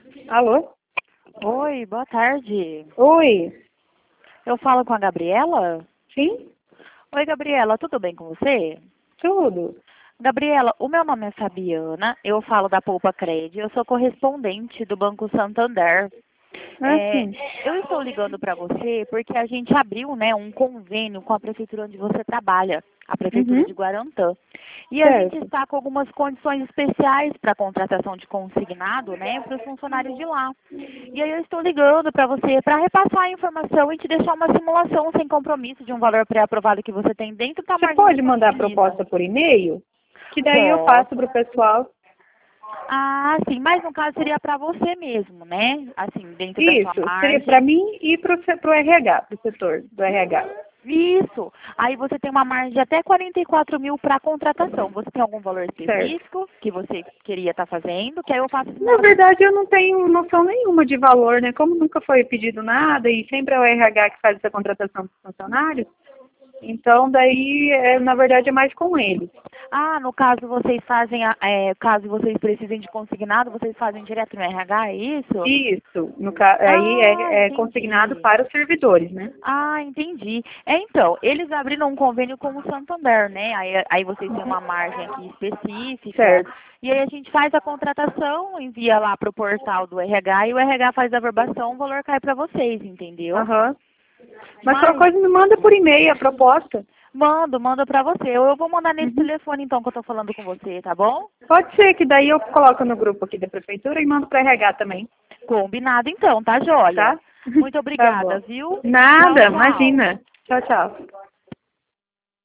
Alô? Oi, boa tarde. Oi? Eu falo com a Gabriela? Sim? Oi, Gabriela, tudo bem com você? Tudo. Gabriela, o meu nome é Fabiana, eu falo da Poupa Cred, eu sou correspondente do Banco Santander. Sim. Eu estou ligando para você porque a gente abriu, né, um convênio com a prefeitura onde você trabalha, a prefeitura Uhum. de Guarantã. E a gente Certo. está com algumas condições especiais para a contratação de consignado, né, para os funcionários de lá. E aí eu estou ligando para você para repassar a informação e te deixar uma simulação sem compromisso de um valor pré-aprovado que você tem dentro da Você margem que pode você mandar a utiliza. proposta por e-mail? Que daí eu passo Posso. para o pessoal. Ah, sim, mas no caso seria para você mesmo, né? Assim, dentro da sua Isso, seria para margem. mim e para o RH, para o setor do RH. Isso. Aí você tem uma margem de até 44 mil para contratação. Você tem algum valor Certo. específico que você queria estar fazendo? Que aí eu faço Na simulação. verdade, eu não tenho noção nenhuma de valor, né? Como nunca foi pedido nada e sempre é o RH que faz essa contratação dos funcionários, então daí, na verdade, é mais com eles. Ah, no caso vocês fazem, caso vocês precisem de consignado, vocês fazem direto no RH, é isso? Isso, aí Ah, é consignado entendi. para os servidores, né? Ah, entendi. Então, eles abriram um convênio com o Santander, né? Aí vocês têm uma margem aqui específica. Certo. E aí a gente faz a contratação, envia lá para o portal do RH e o RH faz a verbação, o valor cai para vocês, entendeu? Aham. Mas qualquer Mas coisa me manda por e-mail a proposta. manda para você. Eu vou mandar nesse Uhum. telefone então que eu tô falando com você, tá bom? Pode ser que daí eu coloco no grupo aqui da prefeitura e mando para RH também, Combinado então, tá joia? tá? Muito Tá obrigada, bom. viu? Tchau, Nada, tchau. imagina. Tchau, tchau.